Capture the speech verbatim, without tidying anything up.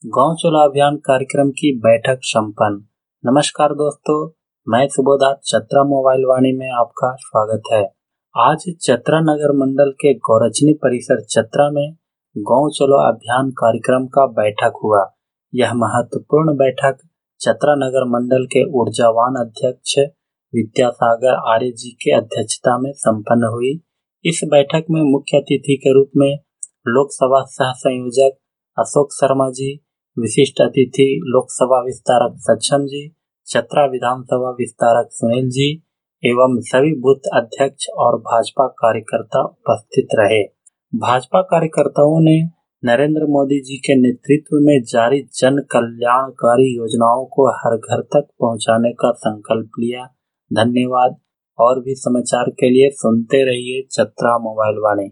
गांव चलो अभियान कार्यक्रम की बैठक संपन्न। नमस्कार दोस्तों, मैं सुबोधार चतरा मोबाइल वाणी में आपका स्वागत है। आज चतरा नगर मंडल के गौरचनी परिसर चतरा में गांव चलो अभियान कार्यक्रम का बैठक हुआ। यह महत्वपूर्ण बैठक चतरा नगर मंडल के ऊर्जावान अध्यक्ष विद्यासागर आर्य जी के अध्यक्षता में संपन्न हुई। इस बैठक में मुख्य अतिथि के रूप में लोकसभा सह संयोजक अशोक शर्मा जी, विशिष्ट अतिथि लोकसभा विस्तारक सक्षम जी, चतरा विधानसभा विस्तारक सुनील जी एवं सभी बूथ अध्यक्ष और भाजपा कार्यकर्ता उपस्थित रहे। भाजपा कार्यकर्ताओं ने नरेंद्र मोदी जी के नेतृत्व में जारी जन कल्याणकारी योजनाओं को हर घर तक पहुंचाने का संकल्प लिया। धन्यवाद। और भी समाचार के लिए सुनते रहिए चतरा मोबाइल वाणी।